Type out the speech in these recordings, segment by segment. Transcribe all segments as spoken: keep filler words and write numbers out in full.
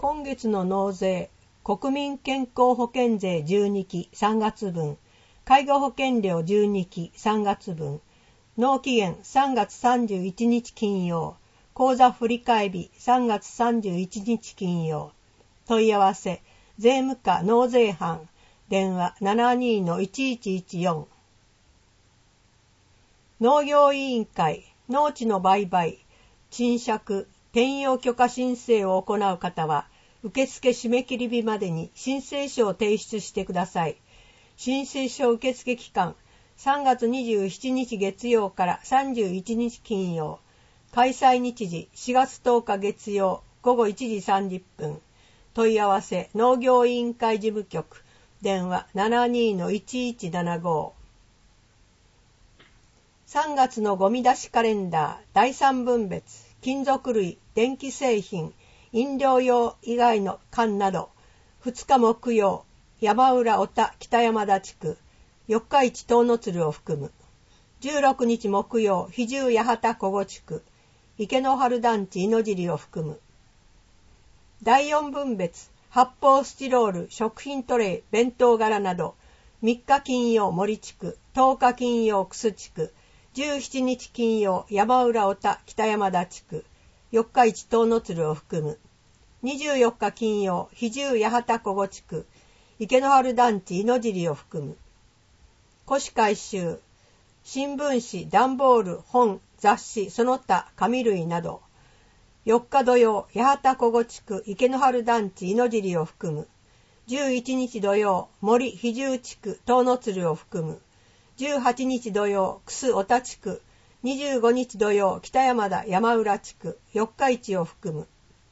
今月の納税、国民健康保険税じゅうにきさんがつぶん、介護保険料じゅうにきさんがつぶん、納期限さんがつさんじゅういちにち金曜、口座振替日さんがつさんじゅういちにち金曜。問い合わせ、税務課納税班、電話 ななにーのいちいちいちよん。農業委員会、農地の売買、賃借、転用許可申請を行う方は、受付締め切り日までに申請書を提出してください。申請書受付期間、さんがつにじゅうしちにち月曜からさんじゅういちにち金曜。開催日時、しがつとおか月曜、ごごいちじさんじゅっぷん。問い合わせ、農業委員会事務局、電話 ななにーのいちいちななご。さんがつのゴミ出しカレンダー、だいさんぶん別、金属類、電気製品、飲料用以外の缶など、ふつか木曜、山浦小田北山田地区、よっか市遠野鶴を含む。じゅうろくにち木曜、比重八幡小五地区、池の春団地猪尻を含む。だいよんぶん別、発泡スチロール、食品トレイ、弁当柄など、みっか金曜森地区、とおか金曜楠地区、じゅうしちにち金曜山浦小田北山田地区、よっか市遠野鶴を含む。にじゅうよっか金曜、比重八幡小五地区、池の春団地猪尻を含む。古紙回収、新聞紙、段ボール、本、雑誌、その他紙類など。よっか土曜、八幡小五地区、池の春団地猪尻を含む。じゅういちにち土曜、森比重地区、遠野鶴を含む。じゅうはちにち土曜、楠小田地区。にじゅうごにち土曜、北山田山浦地区、よっか市を含む。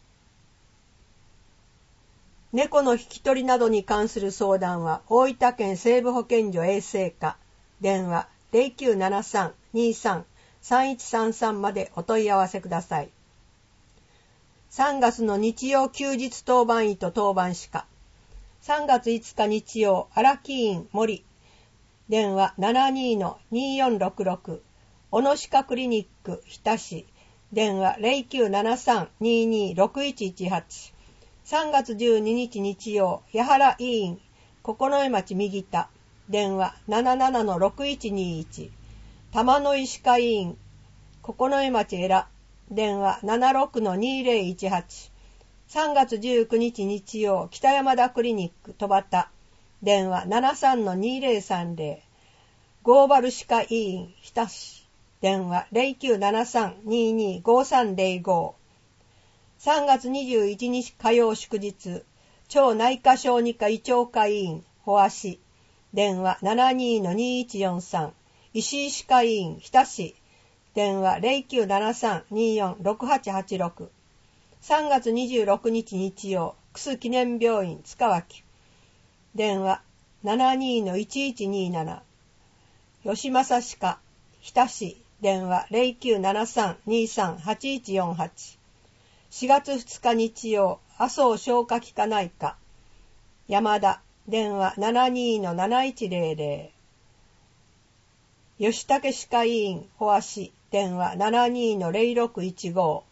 猫の引き取りなどに関する相談は、大分県西部保健所衛生課、電話 ゼロきゅうななさん にーさん さんいちさんさん までお問い合わせください。さんがつの日曜休日当番医と当番歯科。さんがついつか日曜、荒木院森。電話 ななにーのにーよんろくろく。小野歯科クリニック日田市。電話 ゼロきゅうななさん にーにーろくいちいちはち。さんがつじゅうににち日曜、八原医院、九重町右田、電話 ななななのろくいちにいち。玉野医師科医院、九重町江良、電話 ななろくのにーぜろいちはち。さんがつじゅうくにち日曜、北山田クリニック戸端、電話 ななさんのにーぜろさんぜろ。ゴーバル歯科医院、日田市、電話 ゼロきゅうななさん にーにーごさんぜろご。さんがつにじゅういちにち火曜祝日、超内科小児科胃腸科医院、保和市、電話 ななにーのにーいちよんさん、石井歯科医院、日田市、電話 ゼロきゅうななさん にーよんろくはちはちろく。さんがつにじゅうろくにち日曜、楠記念病院、塚脇、電話 ななにーのいちいちにーなな。吉正歯科、日田市、電話 ゼロきゅうななさん にーさん はちいちよんはち。しがつふつか日曜、麻生消化器科内科、山田、電話 ななにーのなないちぜろぜろ。吉武歯科医院、保和市、電話 ななにーのぜろろくいちご。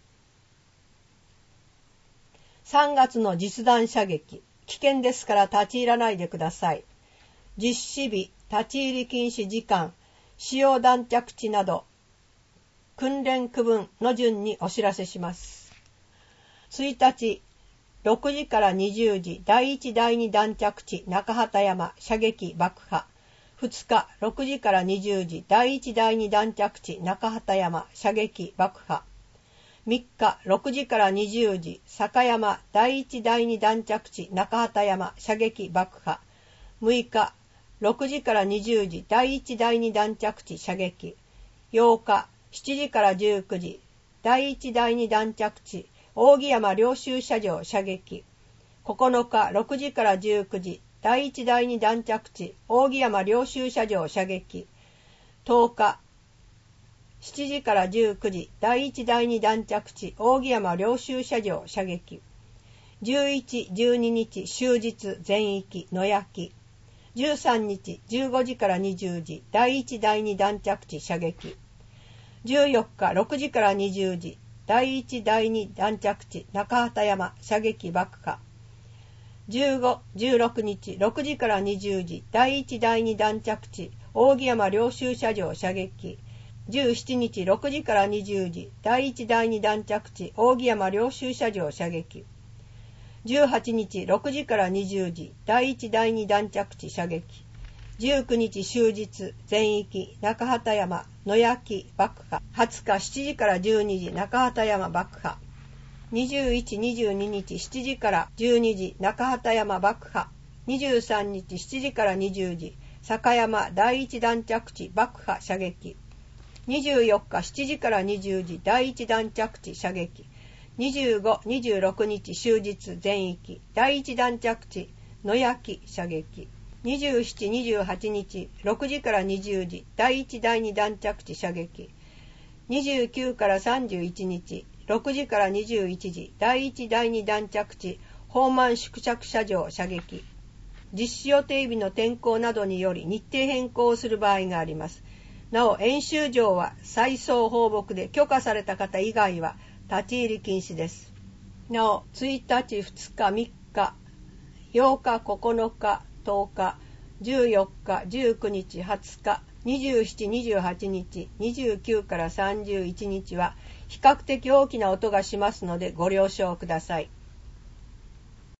さんがつの実弾射撃、危険ですから立ち入らないでください。実施日、立ち入り禁止時間、使用弾着地など、訓練区分の順にお知らせします。ついたち、ろくじからにじゅうじ、だいいちだいに弾着地、中畑山、射撃爆破。ふつか、ろくじからにじゅうじ、だいいちだいに弾着地、中畑山、射撃爆破。みっか、ろくじからにじゅうじ、坂山、だいいちだいに弾着地、中畑山、射撃爆破。むいか、ろくじからにじゅうじ、だいいちだいに弾着地、射撃。ようか、しちじからじゅうくじ、だいいちだいに弾着地、扇山領収車場射撃。ここのか、ろくじからじゅうくじ、だいいちだいに弾着地、扇山領収車場射撃。とおか、しちじからじゅうくじ、だいいちだいに弾着地、扇山領収車場射撃。じゅういち、じゅうににち終日全域野焼き。じゅうさんにちじゅうごじからにじゅうじ、だいいちだいに弾着地射撃。じゅうよっかろくじからにじゅうじ、 だいいちだいに弾着地中畑山射撃爆破。じゅうご、じゅうろくにちろくじからにじゅうじだいいちだいに弾着地扇山領収車場射撃。じゅうしちにちろくじからにじゅうじだいいちだいに弾着地扇山領収車場射撃。じゅうはちにちろくじからにじゅうじだいいちだいに弾着地射撃。じゅうくにち終日全域中畑山野焼爆破。はつかしちじからじゅうにじ中畑山爆破。にじゅういち、にじゅうににちしちじからじゅうにじ中畑山爆破。にじゅうさんにちしちじからにじゅうじ坂山だいいち弾着地爆破射撃。にじゅうよっかしちじからにじゅうじだいいち弾着地射撃。にじゅうご、にじゅうろくにち終日全域だいいち弾着地野焼射撃。にじゅうしち、にじゅうはちにちろくじからにじゅうじだいいちだいに弾着地射撃。にじゅうくからさんじゅういちにちろくじからにじゅういちじだいいちだいに弾着地宝満縮着射場射撃。実施予定日の天候などにより日程変更をする場合があります。なお演習場は再送放牧で許可された方以外は立ち入り禁止です。なおついたち、ふつか、みっか、ようか、ここのか、とおか、じゅうよっか、じゅうくにち、はつか、にじゅうしち、にじゅうはちにち、にじゅうくからさんじゅういちにちは比較的大きな音がしますのでご了承ください。